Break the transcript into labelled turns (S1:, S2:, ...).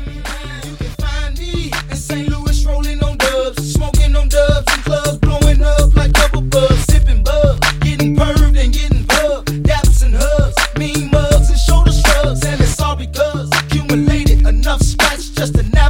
S1: You can find me in St. Louis rolling on dubs, smoking on dubs in clubs, blowing up like bubble buzz, sipping bub, getting perved and getting pub, daps and hugs, mean mugs and shoulder shrugs, and it's all because accumulated enough scratch just to now.